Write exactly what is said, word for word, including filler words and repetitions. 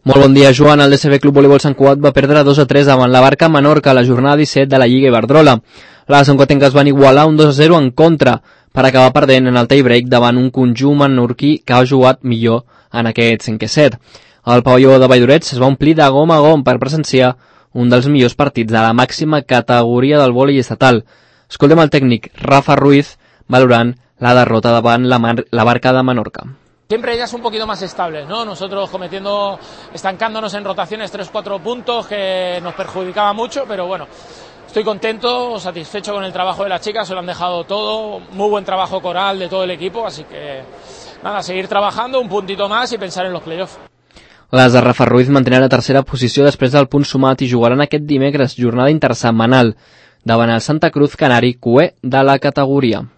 Molt bon dia, Joan. El D C B Club Voleibol Sant Cugat va perdre dos a tres davant la Barca Menorca a la jornada disset de la Lliga Iberdrola. Les santcuatenques van igualar un dos a zero en contra per acabar perdent en el tie-break davant un conjunt menorquí que ha jugat millor en aquest cinquè set. El pavelló de Valldorets es va omplir de gom a gom per presenciar un dels millors partits de la màxima categoria del vòlei estatal. Escoltem el tècnic Rafa Ruiz valorant la derrota davant la, Mar la Barca de Menorca. Siempre ellas un poquito más estables, ¿no? Nosotros cometiendo, estancándonos en rotaciones tres cuatro puntos que nos perjudicaba mucho, pero bueno, estoy contento, satisfecho con el trabajo de las chicas, se lo han dejado todo, muy buen trabajo coral de todo el equipo, así que nada, seguir trabajando un puntito más y pensar en los playoffs. Les de Rafa Ruiz mantenen la tercera posició després del punt sumat i jugaran aquest dimecres, jornada intersetmanal, davant el Santa Cruz Canari, cué de la categoria.